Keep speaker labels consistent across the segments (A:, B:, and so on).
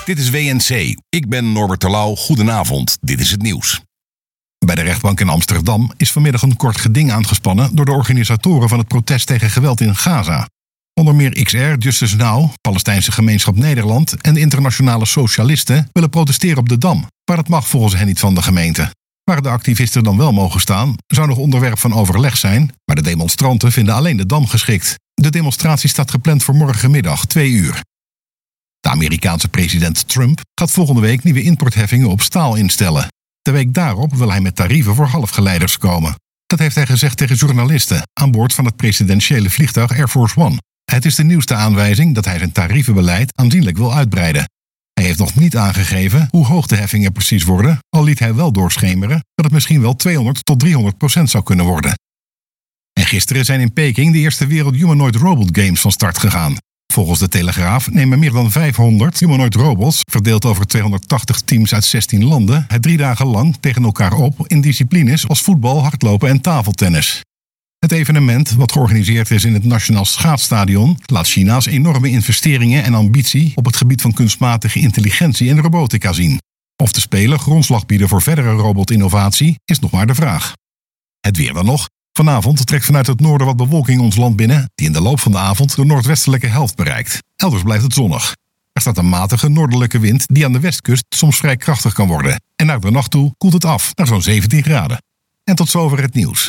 A: Dit is WNC. Ik ben Norbert Terlouw. Goedenavond. Dit is het nieuws. Bij de rechtbank in Amsterdam is vanmiddag een kort geding aangespannen door de organisatoren van het protest tegen geweld in Gaza. Onder meer XR, Justice Now, Palestijnse Gemeenschap Nederland en de internationale socialisten willen protesteren op de Dam, waar het mag volgens hen niet van de gemeente. Waar de activisten dan wel mogen staan, zou nog onderwerp van overleg zijn, maar de demonstranten vinden alleen de Dam geschikt. De demonstratie staat gepland voor morgenmiddag 2 uur. De Amerikaanse president Trump gaat volgende week nieuwe importheffingen op staal instellen. De week daarop wil hij met tarieven voor halfgeleiders komen. Dat heeft hij gezegd tegen journalisten aan boord van het presidentiële vliegtuig Air Force One. Het is de nieuwste aanwijzing dat hij zijn tarievenbeleid aanzienlijk wil uitbreiden. Hij heeft nog niet aangegeven hoe hoog de heffingen precies worden, al liet hij wel doorschemeren dat het misschien wel 200 tot 300% zou kunnen worden. En gisteren zijn in Peking de eerste Wereld Humanoid Robot Games van start gegaan. Volgens de Telegraaf nemen meer dan 500 humanoid robots, verdeeld over 280 teams uit 16 landen, het 3 dagen lang tegen elkaar op in disciplines als voetbal, hardlopen en tafeltennis. Het evenement, wat georganiseerd is in het Nationaal Schaatsstadion, laat China's enorme investeringen en ambitie op het gebied van kunstmatige intelligentie en robotica zien. Of de Spelen grondslag bieden voor verdere robotinnovatie is nog maar de vraag. Het weer dan nog. Vanavond trekt vanuit het noorden wat bewolking ons land binnen, die in de loop van de avond de noordwestelijke helft bereikt. Elders blijft het zonnig. Er staat een matige noordelijke wind die aan de westkust soms vrij krachtig kan worden. En naar de nacht toe koelt het af naar zo'n 17 graden. En tot zover het nieuws.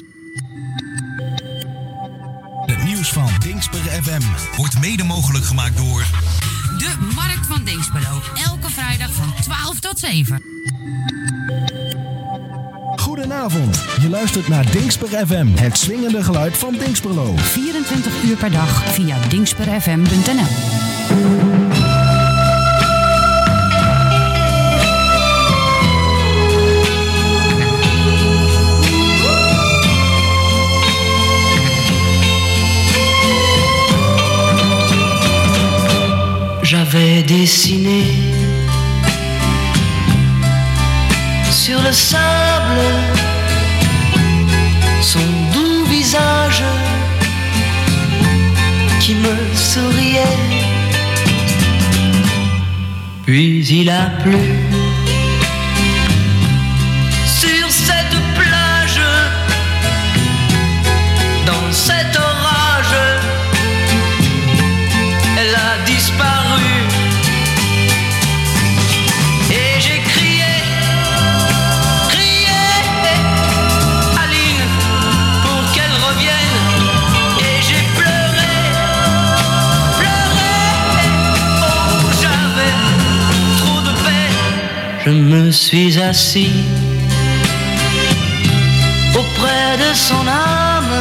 B: Het nieuws van Dingsper FM wordt mede mogelijk gemaakt door
C: de Markt van Dingsperlo. Elke vrijdag van 12 tot 7.
D: Goedenavond, je luistert naar Dingsper FM, het swingende geluid van Dingsperlo.
C: 24 uur per dag via dingsperfm.nl.
E: J'avais dessiné sur le sable son doux visage qui me souriait. Puis il a plu sur cette plage, dans cet orage, elle a disparu. Et j'ai crié Aline pour qu'elle revienne. Et j'ai pleuré, oh j'avais trop de peine. Je me suis assis auprès de son âme,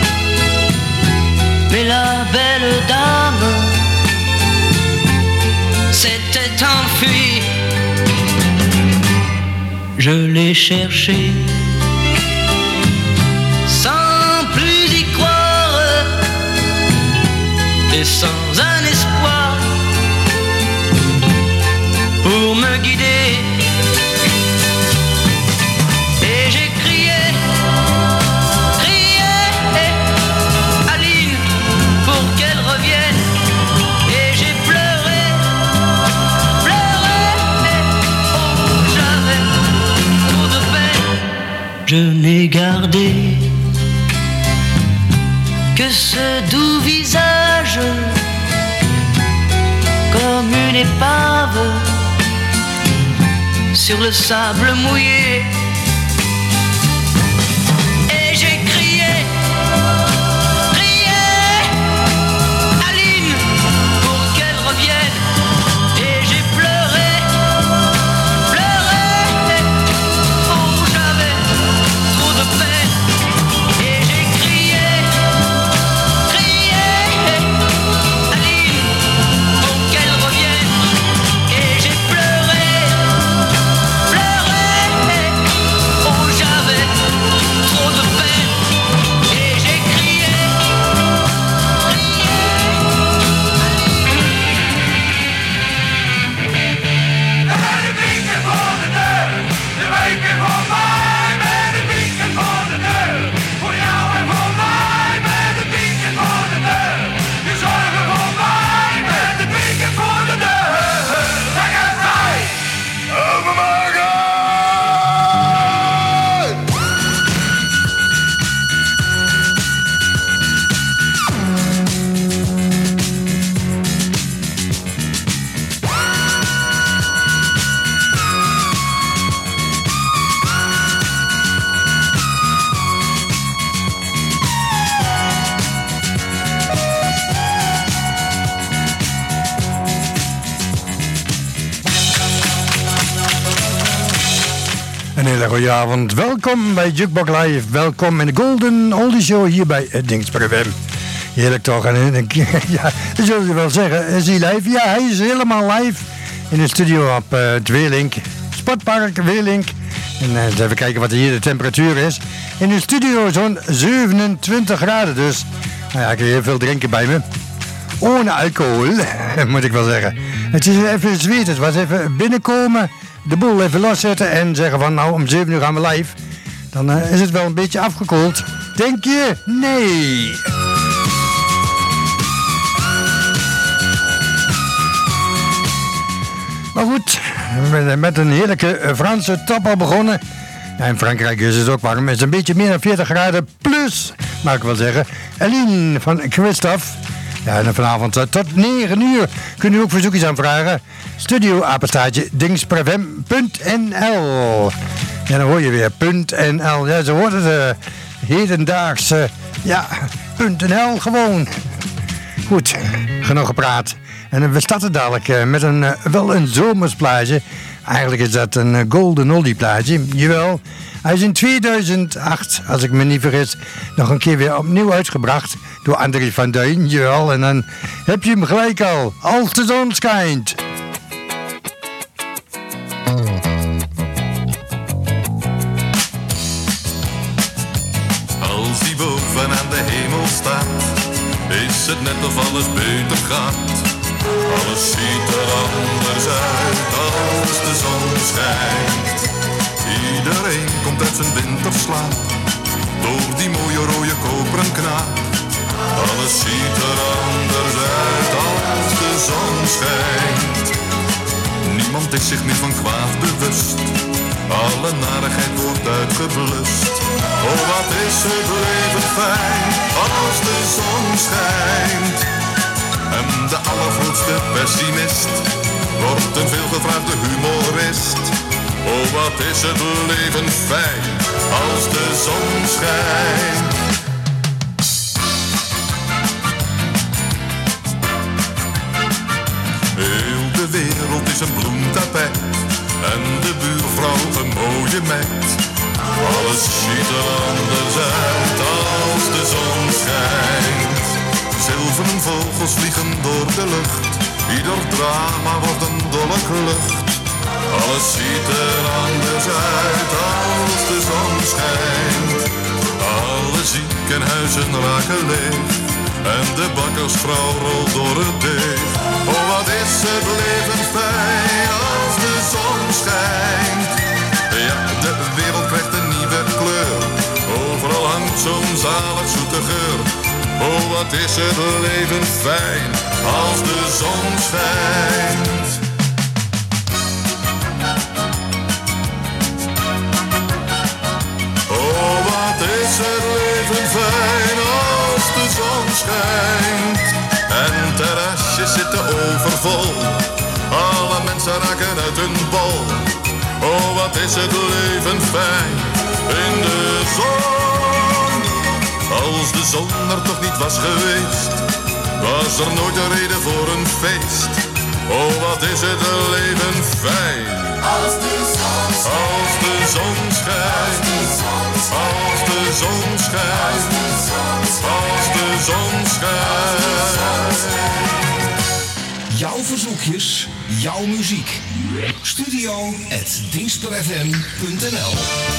E: mais la belle dame s'était enfuie. Je l'ai cherché sans plus y croire et sans un espoir pour me guider. Et j'ai crié Aline pour qu'elle revienne. Et j'ai pleuré, oh j'avais trop de peine. Je n'ai gardé que ce doux visage comme une épave sur le sable mouillé. Et j'ai crié Aline pour qu'elle revienne. Et j'ai pleuré, oh j'avais trop de peine. Et j'ai crié Aline pour qu'elle revienne. Et j'ai pleuré,
F: hele goede avond. Welkom bij Jukebox Live. Welkom in de Golden Oldie Show hier bij Dingsper FM. Heerlijk toch? En ja, dat zullen ze wel zeggen. Is hij live? Ja, hij is helemaal live in de studio op het Weerlink. Sportpark Weerlink. En even kijken wat hier de temperatuur is. In de studio zo'n 27 graden dus. Nou ja, ik heb heel veel drinken bij me. Ohne alcohol, moet ik wel zeggen. Het is even zweet. Het was even binnenkomen. De boel even loszetten en zeggen van nou om 7 uur gaan we live. Dan is het wel een beetje afgekoeld. Denk je? Nee. Maar goed, met een heerlijke Franse top al begonnen. Ja, in Frankrijk is het ook warm. Het is een beetje meer dan 40 graden plus, mag ik wel zeggen. Eline van Christophe. Ja, en vanavond tot 9 uur kunnen u ook verzoekjes aanvragen. Studio-apenstaartje dingsperfm.nl. Ja, dan hoor je weer .nl. Ja, zo wordt het hedendaags. Ja, .nl gewoon. Goed, genoeg gepraat. En we starten dadelijk met wel een zomersplaatje. Eigenlijk is dat een Golden Oldie plaatje. Jawel, hij is in 2008, als ik me niet vergis, nog een keer weer opnieuw uitgebracht door André van Duin. Jawel, en dan heb je hem gelijk al. Als de zon schijnt.
G: Als die boven aan de hemel staat, is het net of alles beter gaat. Alles ziet er anders uit als de zon schijnt. Iedereen komt uit zijn winterslaap, door die mooie rode koperen knaap. Alles ziet er anders uit als de zon schijnt. Niemand is zich meer van kwaad bewust, alle narigheid wordt uitgeblust. Oh, wat is het leven fijn als de zon schijnt. En de allergrootste pessimist wordt een veelgevraagde humorist. Oh, wat is het leven fijn als de zon schijnt. Heel de wereld is een bloemtapijt en de buurvrouw een mooie meid. Alles ziet er anders uit als de zon schijnt. Zilveren vogels vliegen door de lucht, ieder drama wordt een dolle klucht. Alles ziet er anders uit als de zon schijnt. Alle ziekenhuizen raken leeg en de bakkersvrouw rolt door het deeg. Oh, wat is het leven fijn als de zon schijnt. Ja, de wereld krijgt een nieuwe kleur, overal hangt zo'n zalig zoete geur. Oh, wat is het leven fijn als de zon schijnt. Oh, wat is het leven fijn als de zon schijnt. En terrasjes zitten overvol, alle mensen raken uit hun bol. Oh, wat is het leven fijn in de zon. Als de zon er toch niet was geweest, was er nooit een reden voor een feest. Oh, wat is het leven fijn als de zon schijnt. Als de zon schijnt. Als de zon schijnt. Als de zon schijnt.
B: Jouw verzoekjes, jouw muziek. Studio@dingsperfm.nl.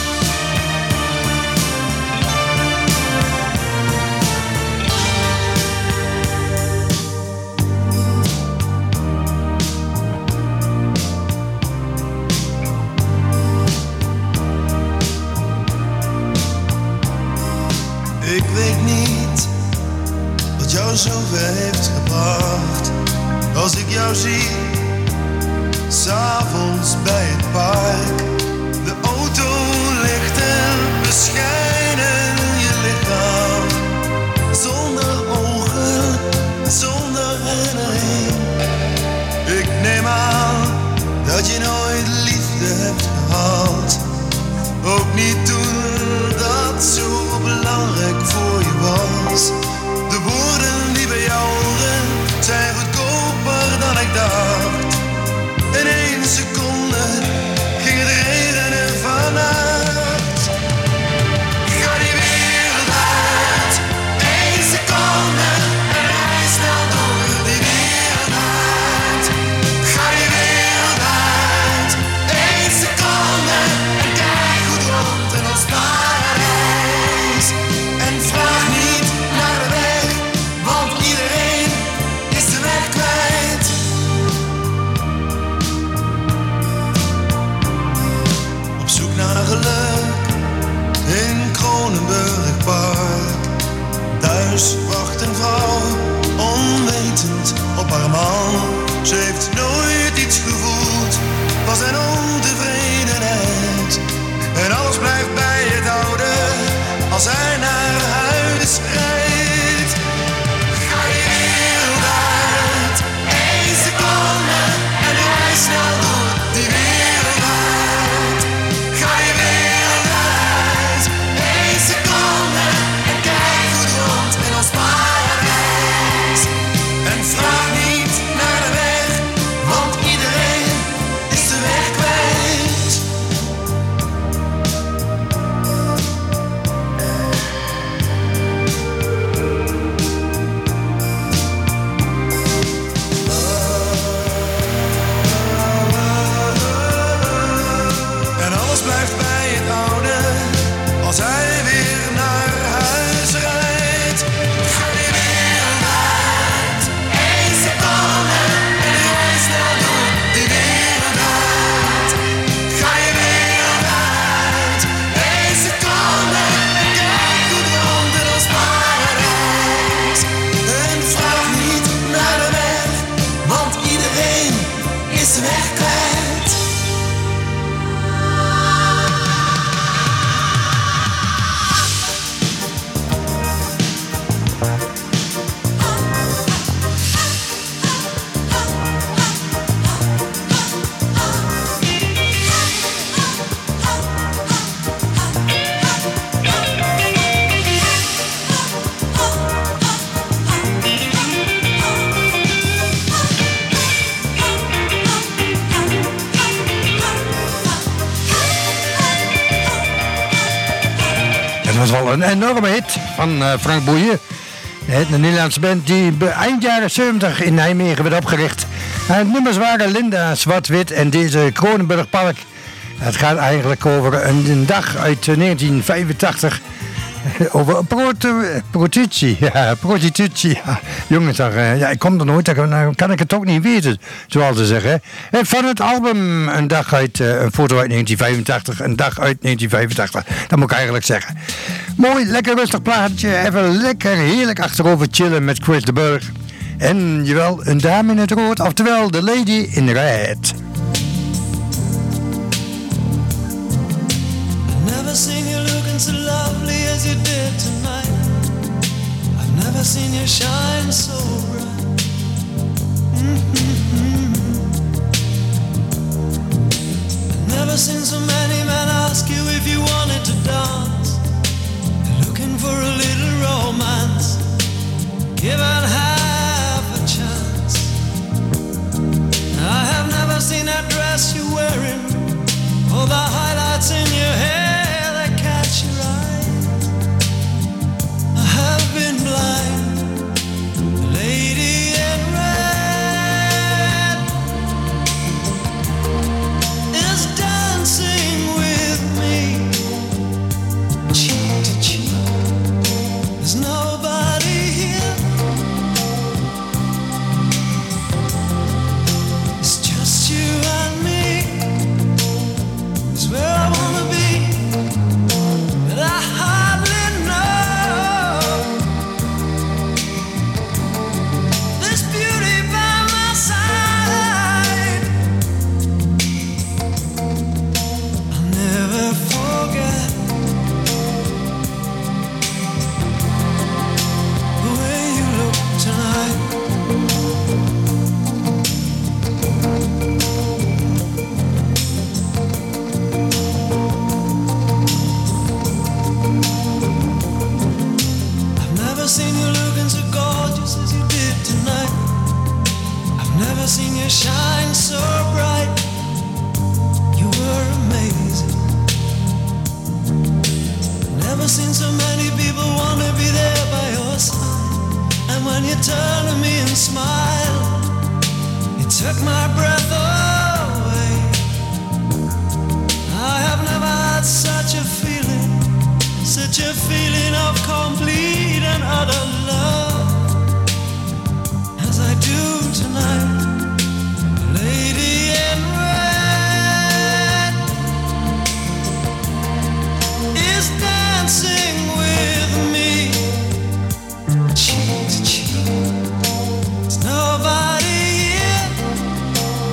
H: Ik weet niet wat jou zover heeft gebracht. Als ik jou zie, 's avonds bij het park. De autolichten beschijnen je lichaam. Zonder ogen, zonder herinnering. Ik neem aan dat je nooit liefde hebt gehad. Ook niet toen dat zo belangrijk voor je was. De woorden die bij jou horen zijn goedkoper dan ik dacht. In 1 seconde ging het regenen vanuit. iedereen is de weg kwijt.
F: Dat was wel een enorme hit van Frank Boeien. De Nederlandse band die eind jaren 70 in Nijmegen werd opgericht. Het nummers waren Linda, Zwart-Wit en deze Kronenburg Park. Het gaat eigenlijk over een dag uit 1985. Over prostitutie. Ja, prostitutie. Ja. Jongens, ja, ik kom er nooit, dan kan ik het ook niet weten, zoals ze zeggen. En van het album een foto uit 1985, een dag uit 1985. Dat moet ik eigenlijk zeggen. Mooi, lekker rustig plaatje. Even lekker heerlijk achterover chillen met Chris de Burgh. En jawel, een dame in het rood, oftewel de Lady in Red.
H: Never seen you looking so lovely as you did tonight. I've never seen you shine so bright. I've never seen so many men ask you if you wanted to dance. They're looking for a little romance, given half a chance. I have never seen that dress you're wearing, or the highlights in your hair that catch your eye. I have been blind, the lady in red is dancing with me, cheek to cheek. There's nobody here, it's just you and me. It's where I wanna be, but I hardly know. This beauty by my side, I'll never forget the way you look tonight. Seen you looking so gorgeous as you did tonight. I've never seen you shine so bright. You were amazing. Never seen so many people want to be there by your side. And when you turn to me and smile, it took my breath away. I have never had such a feeling, such a feeling of complete and utter love as I do tonight. Lady in red is dancing with me, cheek to cheek. There's nobody here,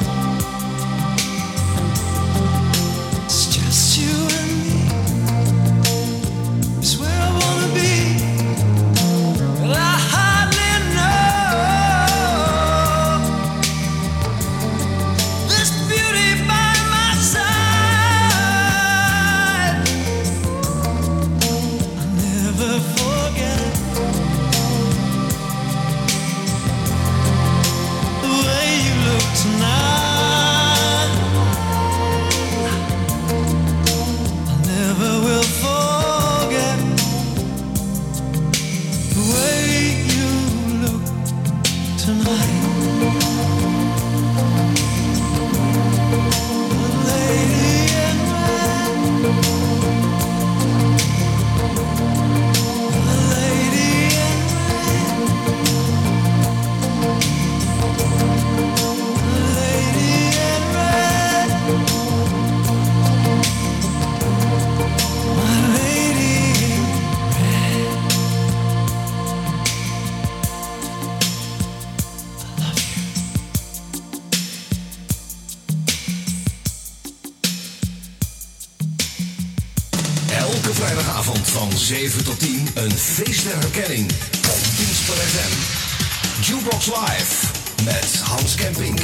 I: Vrijdagavond van 7 tot 10 een feest der herkenning op Pinkster FM. Jukebox Live met Hans Kempink.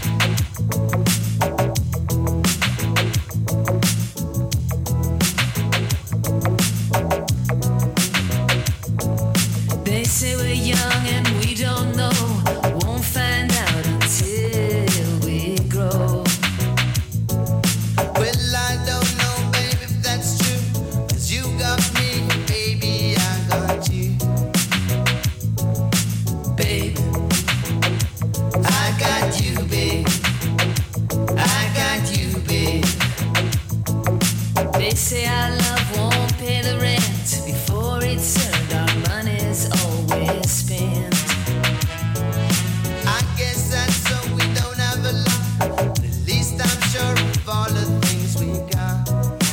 J: They say we're young and we don't know. Won't find out until we grow.
H: Well, I don't know, baby, if that's true. 'Cause you got me, baby, I got you.
J: Babe,
H: I got you, babe. I got you, babe.
J: they say our love won't pay the rent. Before it's earned, our money's always spent.
H: I guess that's so we don't have a lot. At least I'm sure of all the things we got.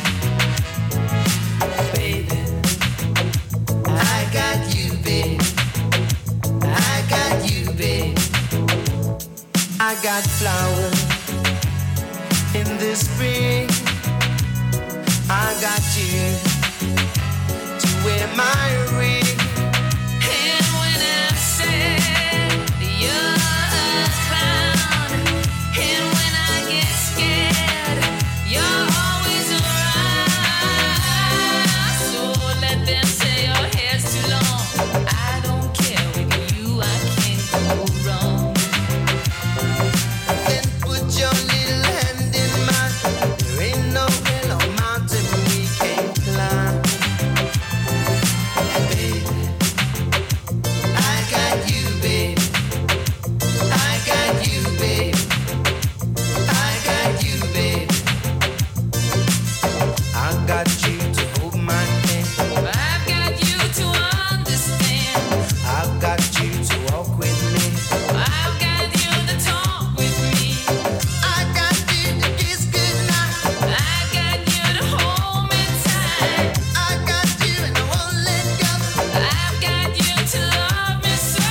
J: Baby,
H: I got you, babe. I got you, babe. I got flowers in the spring. I got you to wear my ring.
J: and when I said you're a clown, and when I get scared, you're always around. So let them say your hair's too long. I don't care, with you I can't go wrong.
H: Then put your little hand in mine. There ain't no hill or mountain we can't climb. Baby, I got you, babe. I got you, babe. I got you, babe. I got you to hold my hand.
J: I've got you to understand.
H: I've got you to walk with me.
J: I've got you to talk with me.
H: I got you to kiss goodnight.
J: I got you to hold me tight.
H: I got you and I won't let go.
J: I've got you to love me so.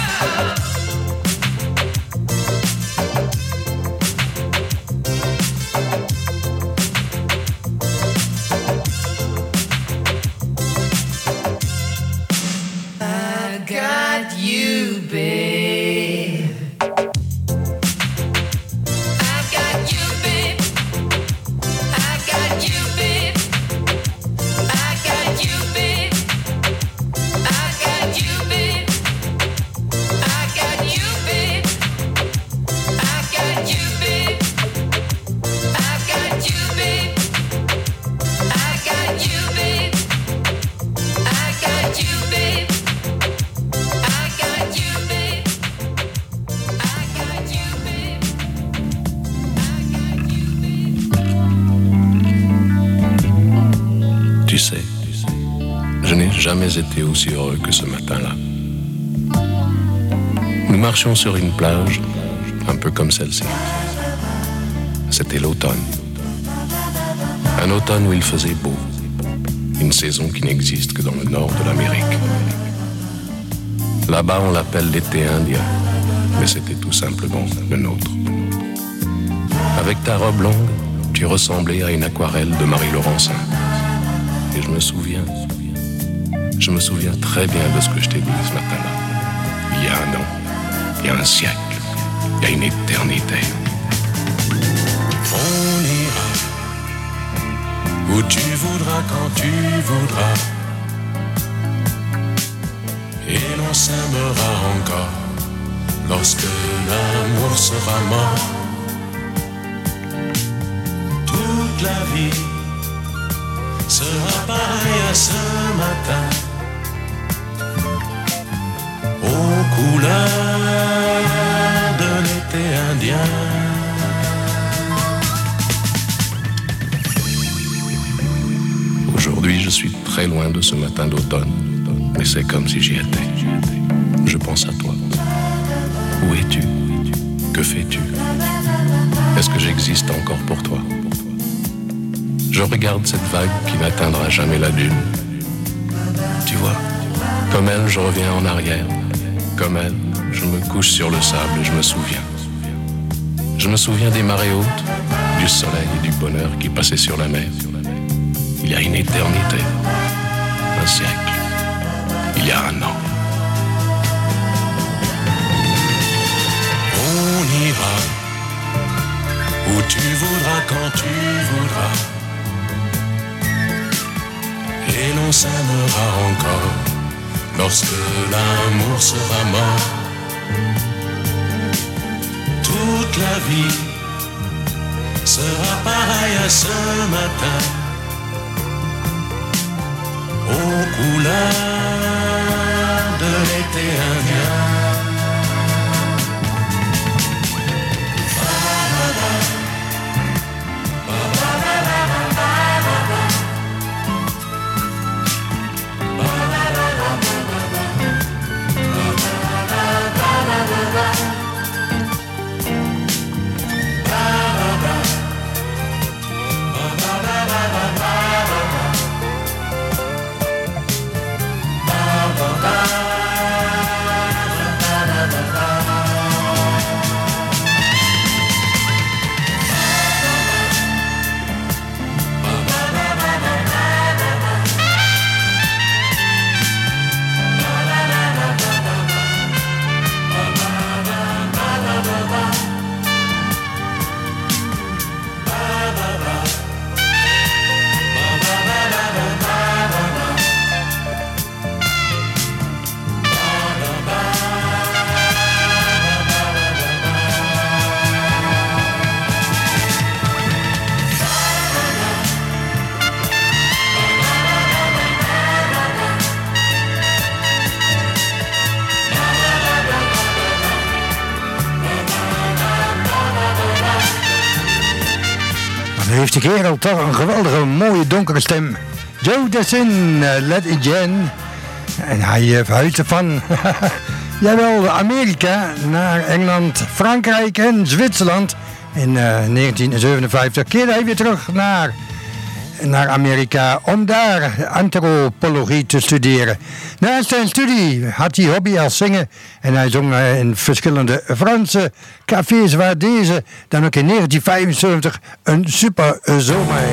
J: I got you, babe. I got you, babe. I got you, babe. I got you, babe. I got you, babe. I got you, babe. I got you, babe. I got you, babe. I got you, babe. I got you, babe. I got you, babe. I got you, babe.
K: Tu sais, je n'ai jamais été aussi heureux que ce matin-là. Nous marchions sur une plage, un peu comme celle-ci. C'était l'automne. Un automne où il faisait beau. Une saison qui n'existe que dans le nord de l'Amérique. Là-bas, on l'appelle l'été indien, mais c'était tout simplement le nôtre. Avec ta robe longue, tu ressemblais à une aquarelle de Marie Laurencin. Et je me souviens très bien de ce que je t'ai dit ce matin-là. Il y a un an, il y a un siècle, il y a une éternité.
L: On ira où tu voudras, quand tu voudras. Et l'on s'aimera encore lorsque l'amour sera mort. Toute la vie sera pareille à ce matin, aux couleurs de l'été indien.
K: Aujourd'hui, je suis très loin de ce matin d'automne, mais c'est comme si j'y étais. Je pense à toi. Où es-tu? Que fais-tu? Est-ce que j'existe encore pour toi? Je regarde cette vague qui n'atteindra jamais la dune. Tu vois, comme elle, je reviens en arrière. Comme elle, je me couche sur le sable et je me souviens. Je me souviens des marées hautes, du soleil et du bonheur qui passaient sur la mer. Il y a une éternité. un siècle, il y a un an. On ira où tu voudras, quand tu voudras, et l'on s'aimera encore lorsque l'amour sera mort. Toute la vie sera pareille à ce matin, aux couleurs de l'été indien.
F: Heeft de kerel toch een geweldige, mooie, donkere stem. Joe Dassin, Let It Jen. En hij verhuisde van, jawel, Amerika naar Engeland, Frankrijk en Zwitserland. In 1957 keerde hij weer terug naar Amerika om daar antropologie te studeren. Naast zijn studie had hij hobby als zingen en hij zong in verschillende Franse cafés, waar deze dan ook in 1975 een super zomerhit.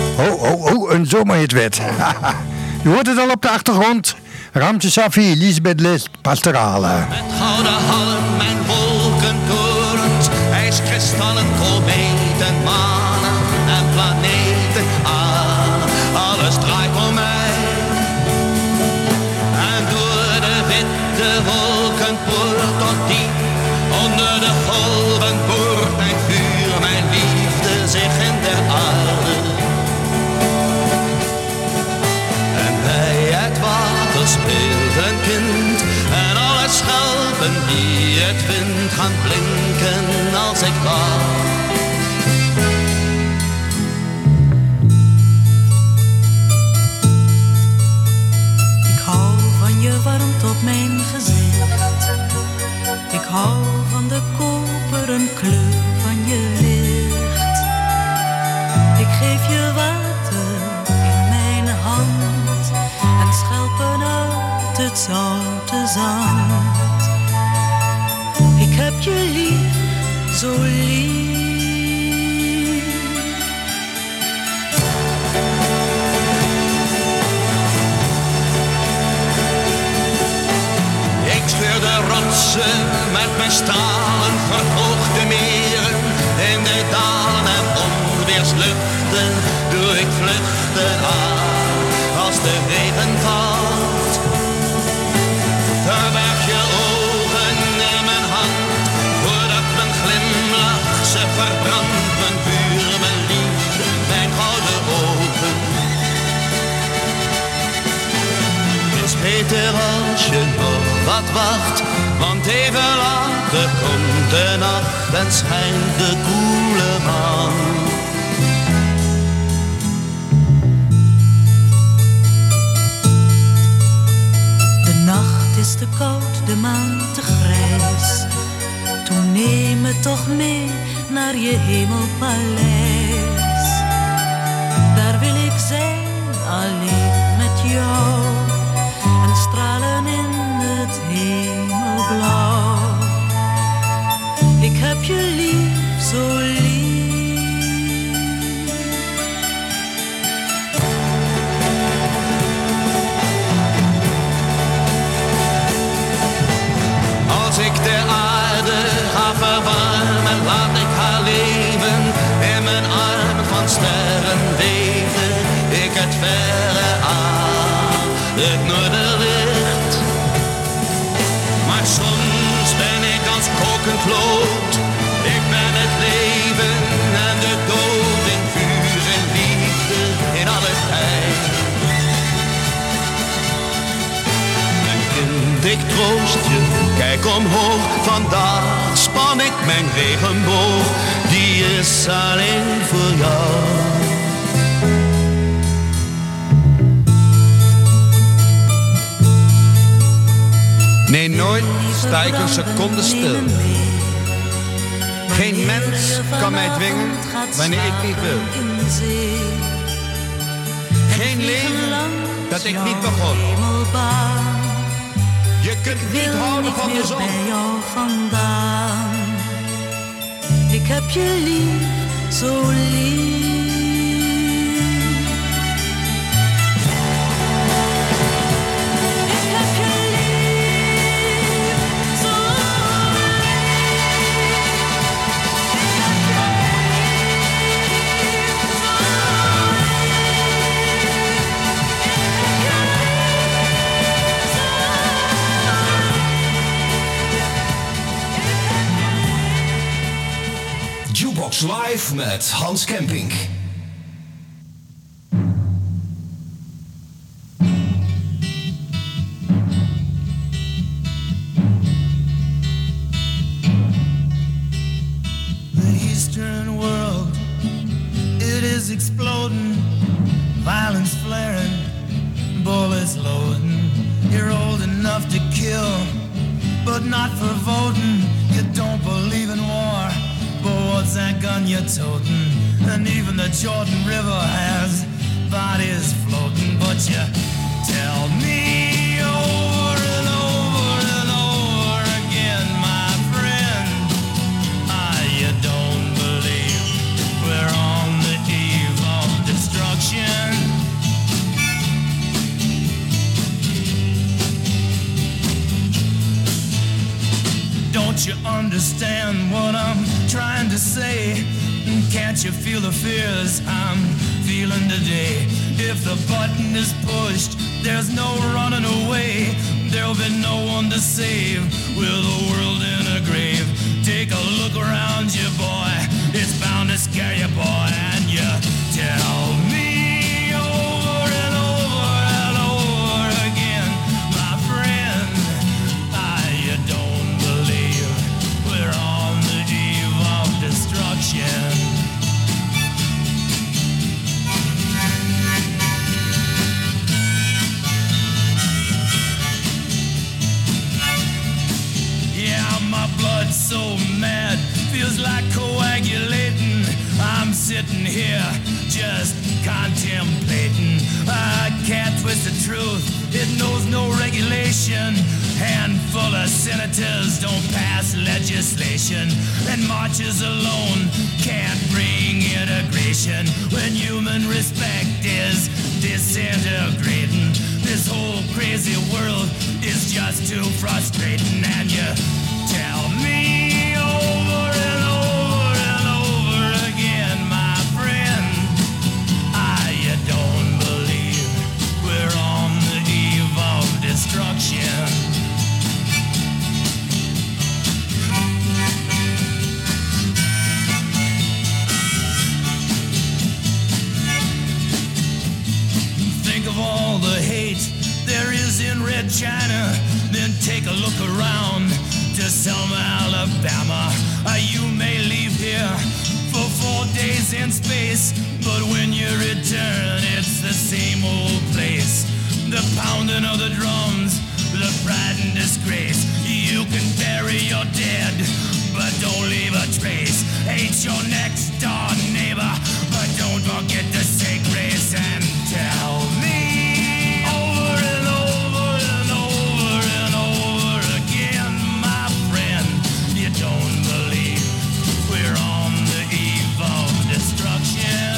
F: Een zomerhit werd. Je hoort het al op de achtergrond. Ramse Safi, Lisbeth List, Pastorale.
H: Met gouden halm en wolkentorens, ijskristallen, kometen, manen en planeten. Alles draait om mij. En door de witte wolkenpoort tot diep onder de golven boort mijn vuur, mijn liefde zich in de aarde. En bij het water speelt een kind en alle schelpen die het vindt gaan blinken als ik wacht.
M: Je warmt op mijn gezicht. Ik hou van de koperen kleur van je licht. Ik geef je water in mijn hand en schelpen uit het zoute zand. Ik heb je lief, zo lief.
H: Ik scheur de rotsen met mijn stalen, verhoog de meren in de dalen en onweersluchten doe ik vluchten aan als de regen valt. Verberg je ogen in mijn hand, voordat mijn glimlach ze verbrandt, mijn vuur, mijn liefde, mijn gouden ogen. Het is beter als je nog wat wacht, want even later komt de nacht en schijnt de koele maan.
M: De nacht is te koud, de maan te grijs. Toen neem me toch mee naar je hemelpaleis. Daar wil ik zijn, alleen met jou. En stralen in het hemelblauw. Ik heb je lief, zo lief.
N: kijk omhoog, vandaag span ik mijn regenboog, die is alleen voor jou.
O: Nee, nooit sta ik een seconde stil. Geen mens kan mij dwingen wanneer ik niet wil. Geen leven dat ik niet begon. Je kunt niet houden van de zon.
M: Bij jou vandaan. Ik heb je lief, zo lief.
I: Jukebox Live met Hans Kempink.
H: The Eastern world, it is exploding, violence flaring, bullets loading. You're old enough to kill, but not for voting. You don't believe in war, but what's that gun you're toting? And even the Jordan River has bodies floating. But you tell me over and over and over again, my friend, you don't believe we're on the eve of destruction. Don't you understand what I'm trying to say? Can't you feel the fears I'm feeling today? If the button is pushed, there's no running away. There'll be no one to save with the world in a grave. Take a look around you, boy. It's bound to scare you, boy. And you tell me over and over and over again, my friend, you don't believe we're on the eve of destruction. Yeah, my blood's so mad, feels like coagulating. I'm sitting here just contemplating. I can't twist the truth, it knows no regulation. Handful of senators don't pass legislation, and marches alone can't bring integration. When human respect is disintegrating, this whole crazy world is just too frustrating. And you tell me over and over and over again, my friend, you don't believe we're on the eve of destruction. Think of all the hate there is in Red China, then take a look around to Selma, Alabama. You may leave here for 4 days in space, but when you return, it's the same old place. The pounding of the drums, the pride and disgrace. You can bury your dead, but don't leave a trace. Hate your next door neighbor, but don't forget to say grace. And tell me over and over and over and over again, my friend, you don't believe we're on the eve of destruction.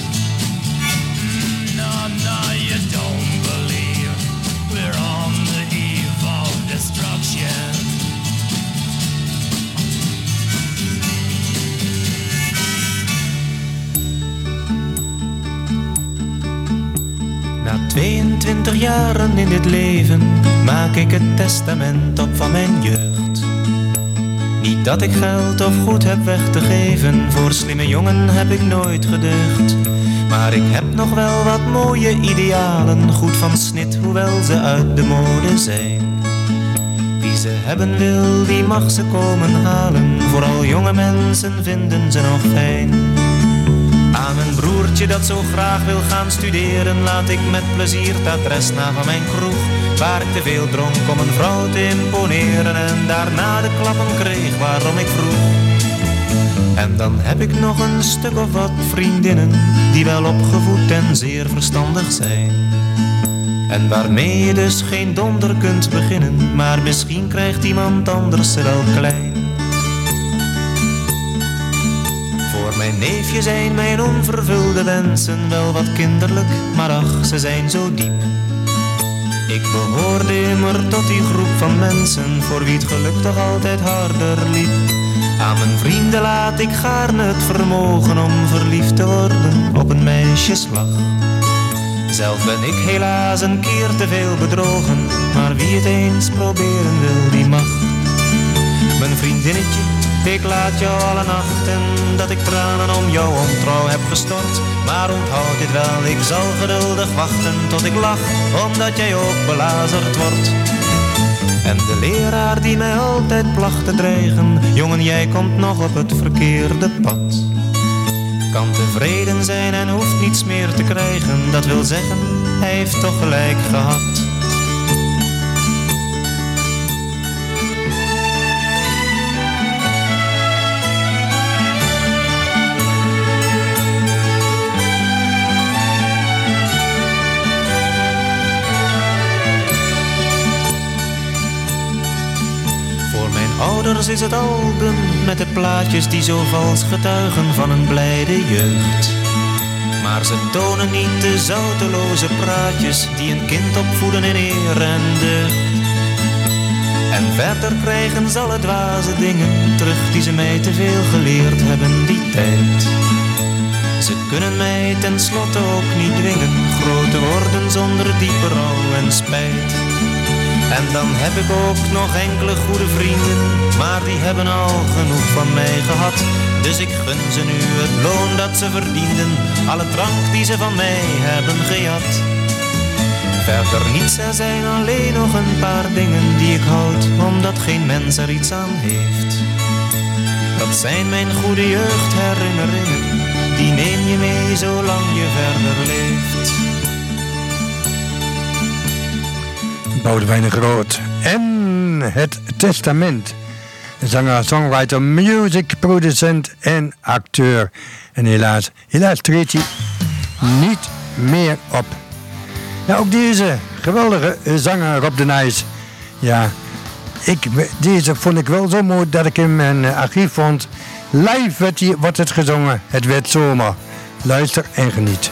H: No, you don't believe we're on the eve of destruction.
P: Na 22 jaren in dit leven maak ik het testament op van mijn jeugd. Niet dat ik geld of goed heb weg te geven, voor slimme jongen heb ik nooit gedeugd. Maar ik heb nog wel wat mooie idealen, goed van snit hoewel ze uit de mode zijn. Wie ze hebben wil, die mag ze komen halen. Vooral jonge mensen vinden ze nog fijn. Aan mijn broertje dat zo graag wil gaan studeren, laat ik met plezier het adres na van mijn kroeg, waar ik te veel dronk om een vrouw te imponeren en daarna de klappen kreeg waarom ik vroeg. En dan heb ik nog een stuk of wat vriendinnen die wel opgevoed en zeer verstandig zijn. En waarmee je dus geen donder kunt beginnen, maar misschien krijgt iemand anders ze wel klein. Voor mijn neefje zijn mijn onvervulde wensen wel wat kinderlijk, maar ach, ze zijn zo diep. Ik behoorde immer tot die groep van mensen voor wie het geluk toch altijd harder liep. Aan mijn vrienden laat ik gaarne het vermogen om verliefd te worden op een meisjeslag. Zelf ben ik helaas een keer te veel bedrogen, maar wie het eens proberen wil, die mag. Mijn vriendinnetje, ik laat jou alle nachten dat ik tranen om jouw ontrouw heb gestort. Maar onthoud dit wel, ik zal geduldig wachten tot ik lach, omdat jij ook belazerd wordt. En de leraar die mij altijd placht te dreigen, jongen, jij komt nog op het verkeerde pad. Kan tevreden zijn en hoeft niets meer te krijgen, dat wil zeggen, hij heeft toch gelijk gehad. Ouders is het album met de plaatjes die zo vals getuigen van een blijde jeugd. Maar ze tonen niet de zouteloze praatjes die een kind opvoeden in eer en deugd. En verder krijgen ze alle dwaze dingen terug die ze mij te veel geleerd hebben die tijd. Ze kunnen mij tenslotte ook niet dwingen groot te worden zonder diepe rouw en spijt. En dan heb ik ook nog enkele goede vrienden, maar die hebben al genoeg van mij gehad. Dus ik gun ze nu het loon dat ze verdienden, alle drank die ze van mij hebben gejat. Verder niets, er zijn alleen nog een paar dingen die ik houd, omdat geen mens er iets aan heeft. Dat zijn mijn goede jeugdherinneringen, die neem je mee zolang je verder leeft.
F: Boudewijn de Groot en Het Testament. Zanger, songwriter, musicproducent en acteur. En helaas treedt hij niet meer op. Ja, ook deze geweldige zanger Rob de Nijs. Ja, deze vond ik wel zo mooi dat ik in mijn archief vond. Live wordt het gezongen. Het werd zomer. Luister en geniet.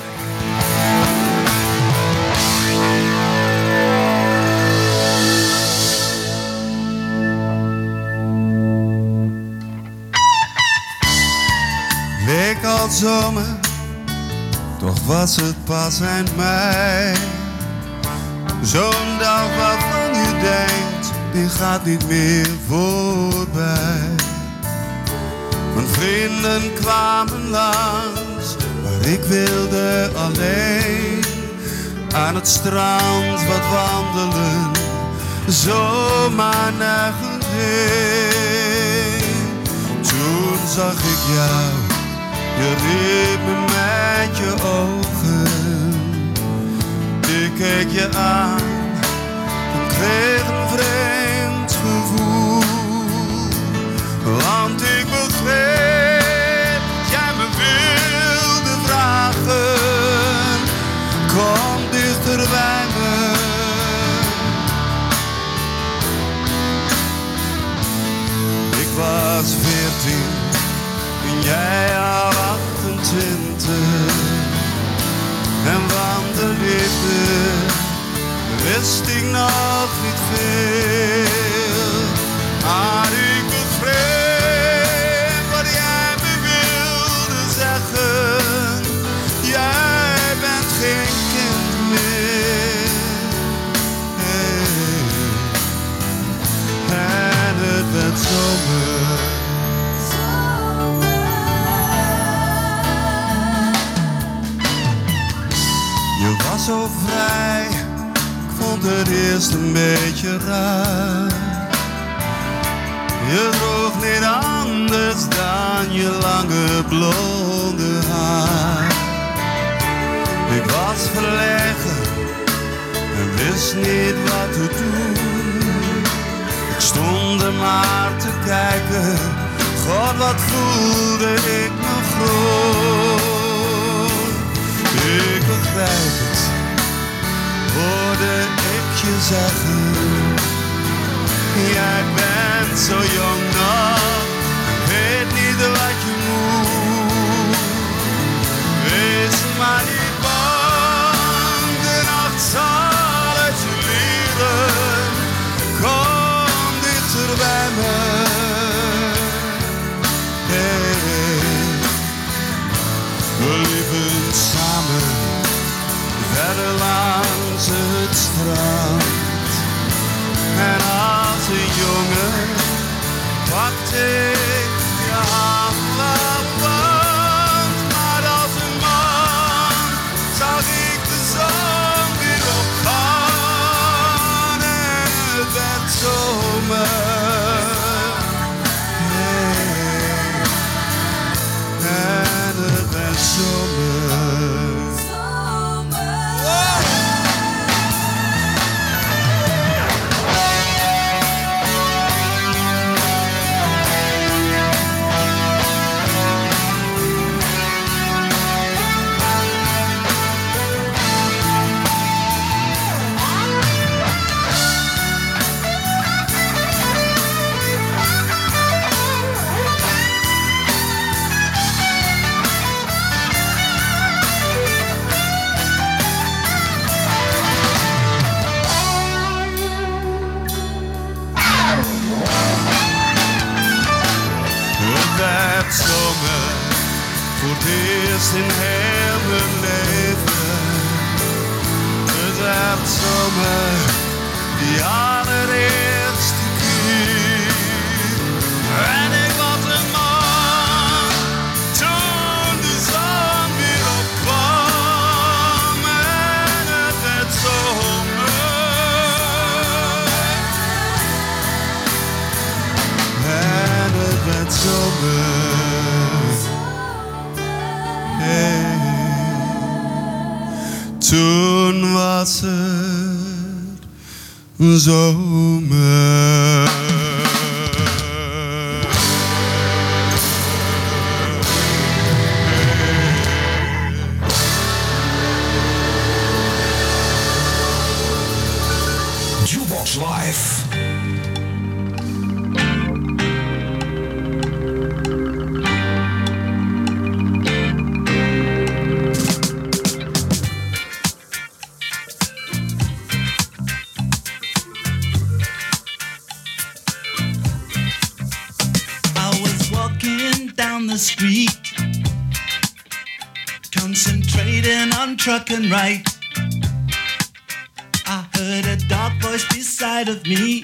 Q: Leek al zomer, toch was het pas eind mei. Zo'n dag waarvan je denkt, die gaat niet meer voorbij. Mijn vrienden kwamen langs, maar ik wilde alleen aan het strand wat wandelen, zomaar nergens heen. Toen zag ik jou, je riep me met je ogen. Ik keek je aan en kreeg een vreemd gevoel. Want ik begreep dat jij me wilde vragen. Kom dichter bij me. Ik was 14 en jij al 28. En van de liefde wist ik nog niet veel. Maar ik begreep wat jij me wilde zeggen. Jij bent geen kind meer. Hey. En het werd zomer. Je was zo vrij, ik vond het eerst een beetje raar. Je droeg niet anders dan je lange blonde haar. Ik was verlegen en wist niet wat te doen. Ik stond er maar te kijken. God, wat voelde ik me groot. Ik begrijp het, hoorde ik je zeggen. Jij bent zo jong nog, weet niet wat je moet. Wees maar niet bang, de nacht zal het je leren. Kom dichter bij me. We liepen samen verder langs het strand. En als een jongen pakte ik je handlapband. Maar als een man zag ik de zon weer opgaan. En het werd zomer. In heel mijn leven, het werd zomer, die allereerste keer. En ik was een man, toen de zon weer opkwam. En het werd zomer, en het werd zomer. Toen was het zomer.
I: Jukebox Live.
H: The street, concentrating on trucking right. I heard a dark voice beside of me,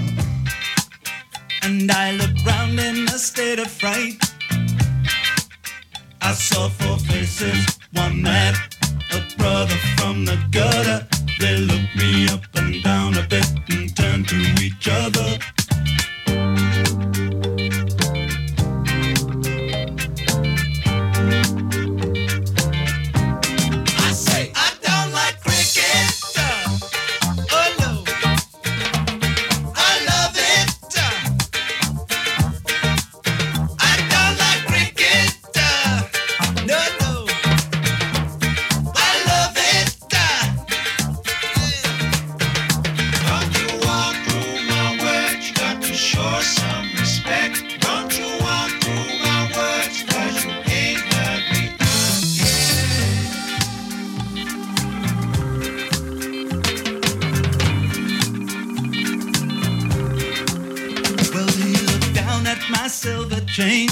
H: and I looked round in a state of fright. I saw four faces, one mad, a brother from the gutter. They looked me up and down a bit and turned to each other. Silver chain.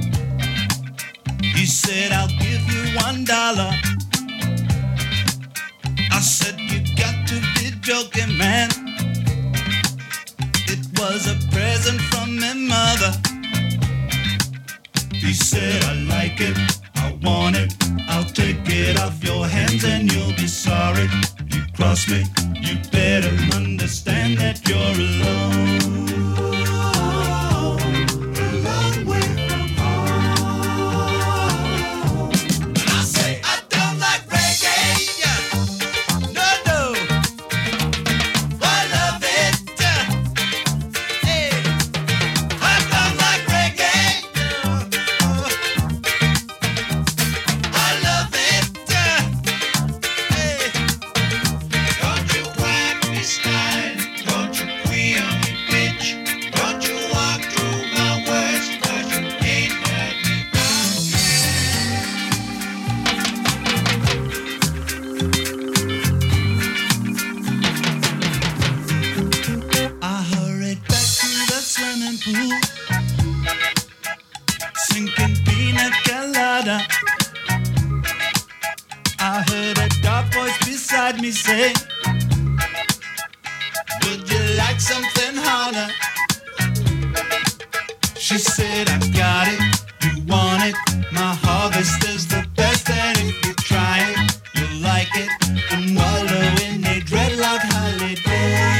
H: He said, I'll give you $1. I said, you got to be joking, man. It was a present from my mother. He said, I like it, I want it, I'll take it off your hands and you'll be sorry. You cross me, you better understand that you're alone. soft voice beside me say, would you like something harder? She said, I got it, you want it. My harvest is the best, and if you try it, you'll like it. And wallow in a dreadlock holiday.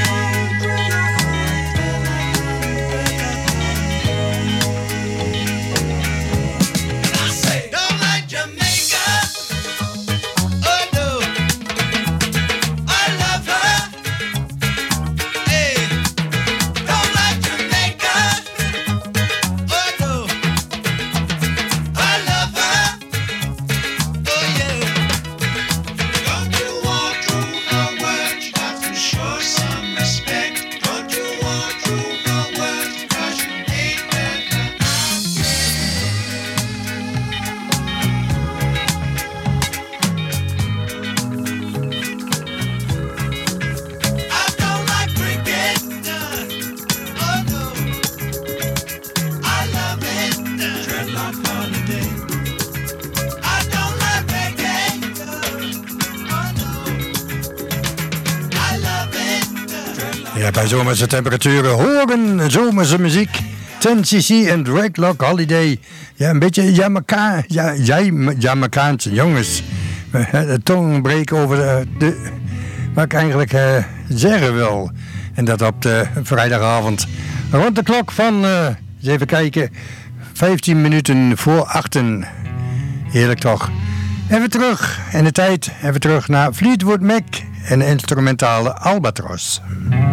F: Ja, bij zomerse temperaturen horen zomerse muziek. 10cc en Dreadlock Holiday. Ja, een beetje Jamaicaanse jongens. De tong breken over wat ik eigenlijk zeggen wil. En dat op de vrijdagavond. Rond de klok van, eens even kijken, 15 minuten voor 8. Heerlijk toch. Even terug in de tijd. Even terug naar Fleetwood Mac en de instrumentale Albatros.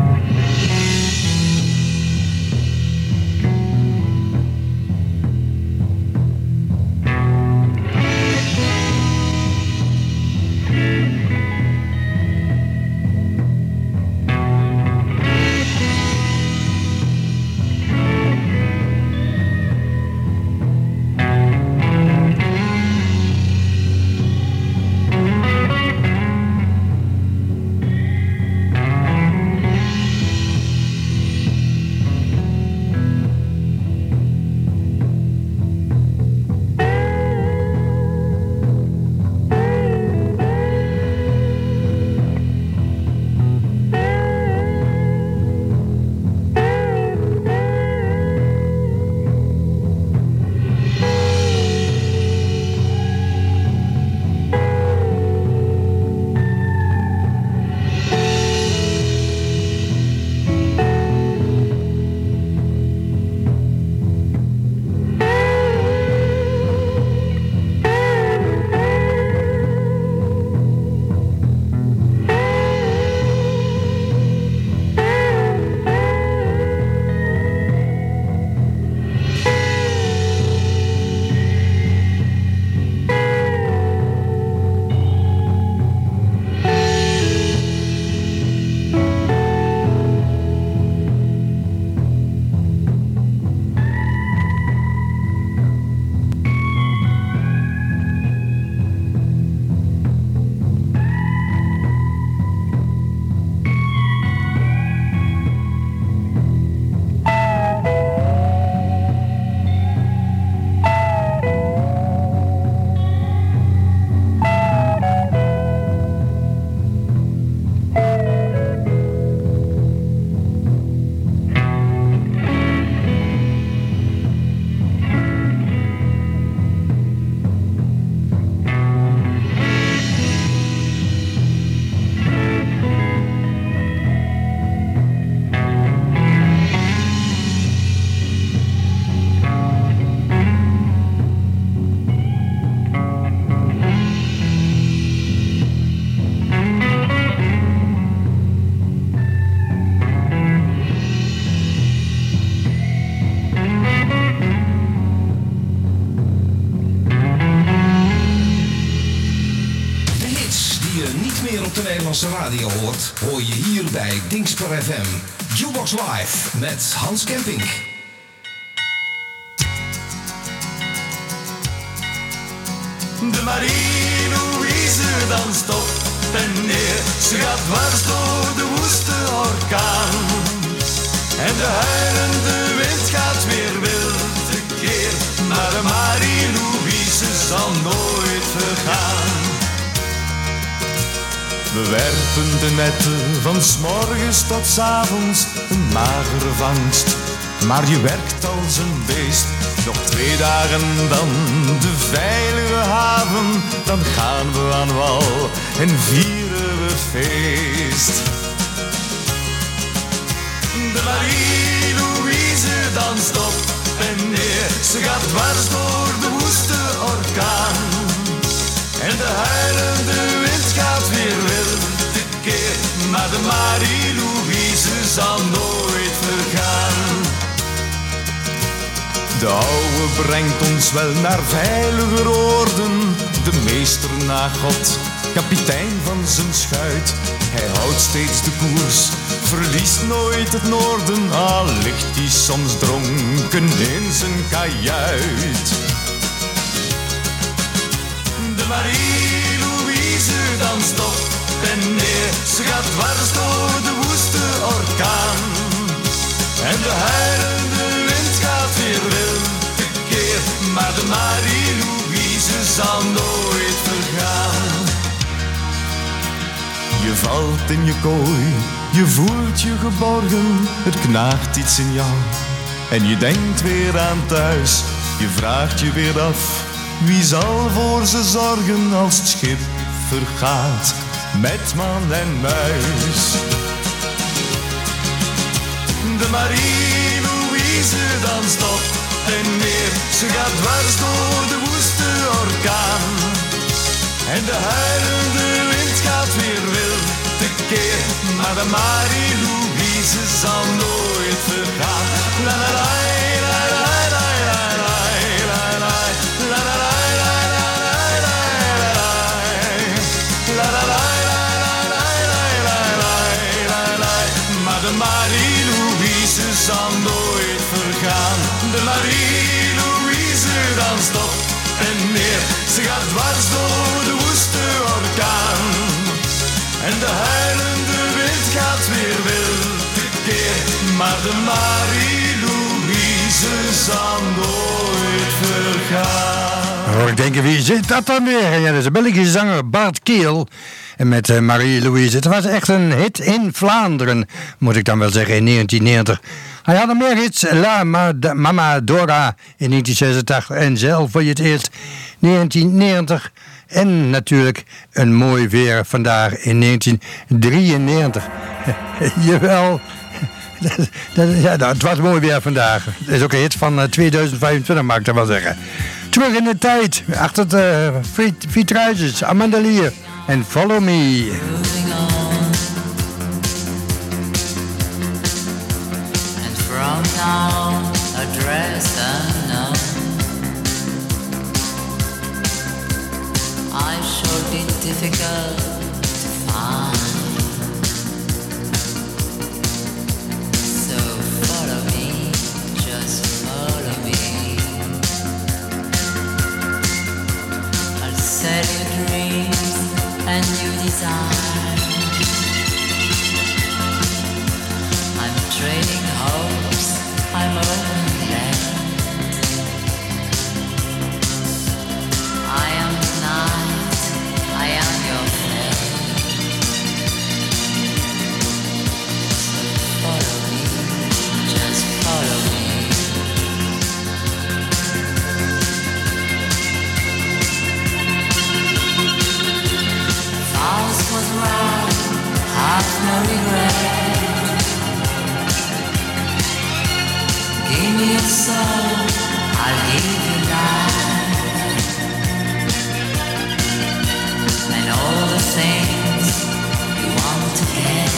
I: Radio hoort, hoor je hier bij Dingsper FM. Jukebox Live met Hans Kempink.
H: De Marie-Louise danst op en neer. Ze gaat dwars door de woeste orkaan. En de huilende wind gaat weer wild tekeer. Maar de Marie-Louise zal nooit vergaan.
Q: We werpen de netten van 's morgens tot 's avonds, een magere vangst. Maar je werkt als een beest, nog 2 dagen dan de veilige haven. Dan gaan we aan wal en vieren we feest. De Marie-Louise danst op en neer, ze gaat dwars door de woeste orkaan. En de huilende wind gaat weer wild tekeer, maar de Marie-Louise zal nooit vergaan. De oude brengt ons wel naar veiliger oorden, de meester na God, kapitein van zijn schuit. Hij houdt steeds de koers, verliest nooit het noorden, al ligt hij soms dronken in zijn kajuit. De Marie-Louise danst op en neer, ze gaat dwars door de woeste orkaan. En de huilende wind gaat weer wild tekeer, maar de Marie-Louise zal nooit vergaan. Je valt in je kooi, je voelt je geborgen, het knaagt iets in jou. En je denkt weer aan thuis, je vraagt je weer af, wie zal voor ze zorgen als het schip vergaat met man en muis. De Marie-Louise danst op en neer, ze gaat dwars door de woeste orkaan. En de huilende wind gaat weer wild tekeer, maar de Marie-Louise zal nooit vergaan. La la la la la la la la la la la la de Marie-Louise zal nooit vergaan. De Marie-Louise danst op en neer, ze gaat dwars door de woeste orkaan. En de huilende wind gaat weer wild tekeer, maar de Marie-Louise zal nooit vergaan.
F: Hoor ik denken, wie zit dat dan weer? Ja, dat is een Belgische zanger Bart Kiel. En met Marie-Louise. Het was echt een hit in Vlaanderen, moet ik dan wel zeggen, in 1990. Hij had nog meer hits. La Mama Dora in 1986. En zelf voor je het eerst 1990. En natuurlijk een mooi weer vandaag in 1993. Jawel. Het was mooi weer vandaag. Het is ook een hit van 2025, mag ik dat wel zeggen. Terug in de tijd. Achter de vitrages. Amanda Lear. And Follow Me.
R: Moving on. And from now, address unknown. I shall be difficult to find. So follow me, just follow me. I'll sell you dreams and new design. I'm trading hopes, I'm open land. I am the night, I am your friend. So follow me, just follow me. House was wrong, have no regret. Give me your soul, I'll give you life. And all the things you want to get.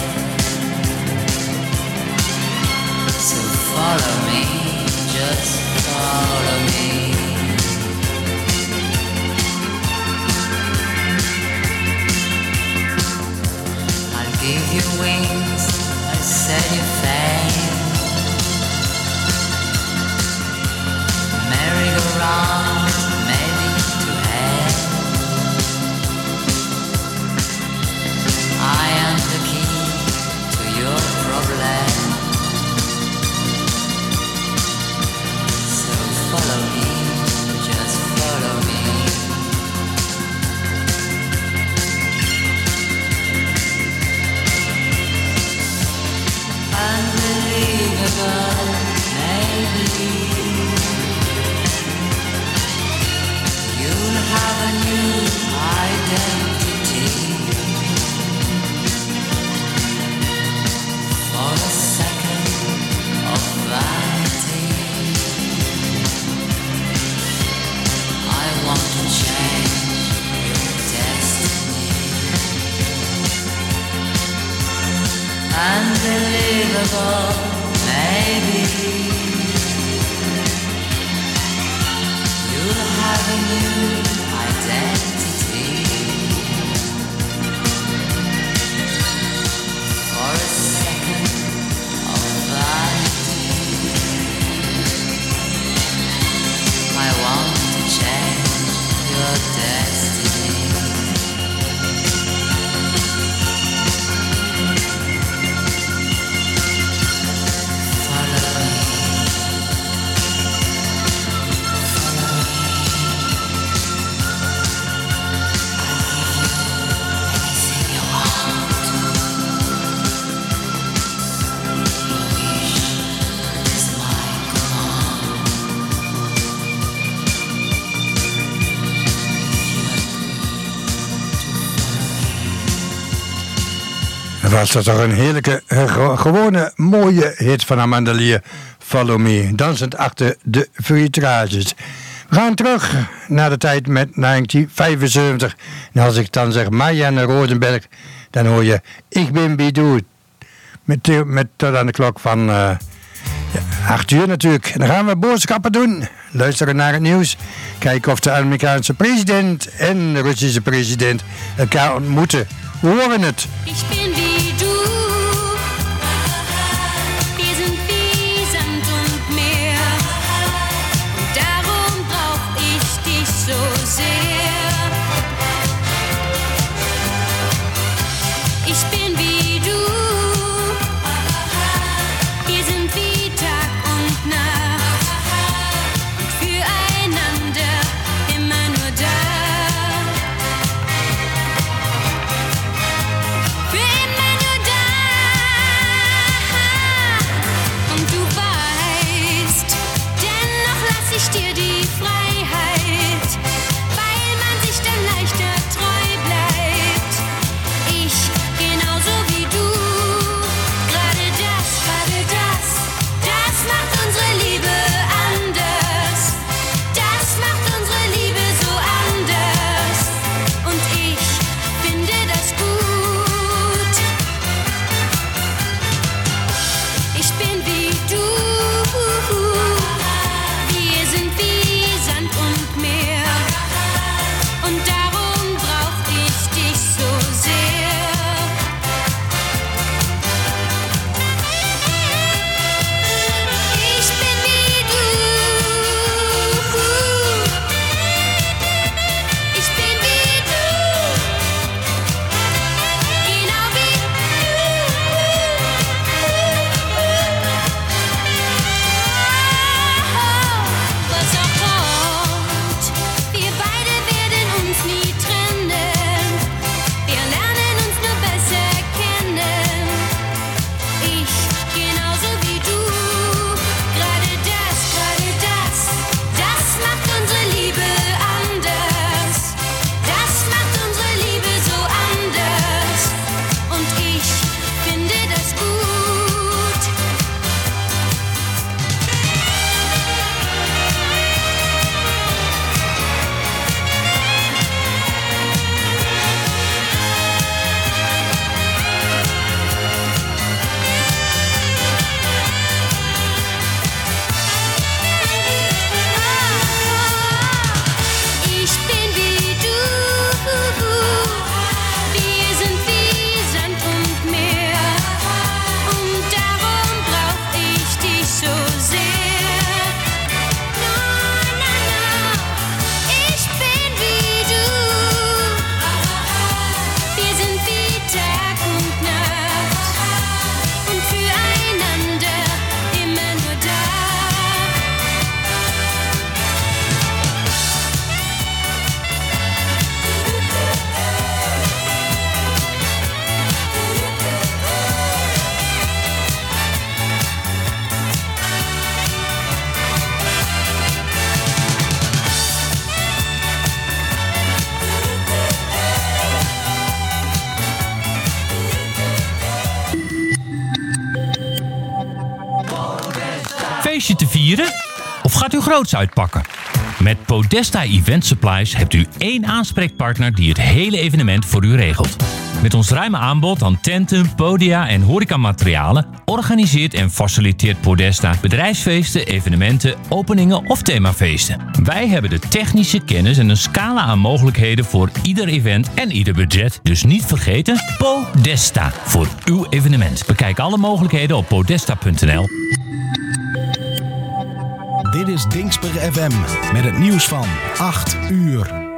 R: So follow me, just follow me. Give you wings, I'll set you fame. have a new identity. For a second of vanity, I want to change your destiny. Unbelievable, maybe you'll have a new identity. For a second of vanity, I want to change your destiny.
F: Was dat toch een heerlijke, gewone, mooie hit van Amanda Lear, Follow Me, dansend achter de vitrages. We gaan terug naar de tijd met 1975. En als ik dan zeg Marianne Rosenberg, dan hoor je Ik ben Bidou. Met tot aan de klok van 8 uur natuurlijk. En dan gaan we boodschappen doen. Luisteren naar het nieuws. Kijken of de Amerikaanse president en de Russische president elkaar ontmoeten. We horen het.
S: Ich bin wie du, wir sind wie Sand und Meer, und darum brauch ich dich so sehr. Ich bin wie du, wir sind wie Tag und Nacht, und füreinander immer nur da. Für
T: feestje te vieren? Of gaat u groots uitpakken? Met Podesta Event Supplies hebt u 1 aanspreekpartner die het hele evenement voor u regelt. Met ons ruime aanbod aan tenten, podia en horecamaterialen organiseert en faciliteert Podesta bedrijfsfeesten, evenementen, openingen of themafeesten. Wij hebben de technische kennis en een scala aan mogelijkheden voor ieder event en ieder budget. Dus niet vergeten, Podesta voor uw evenement. Bekijk alle mogelijkheden op podesta.nl.
D: Dit is Dingsper FM met het nieuws van 8 uur.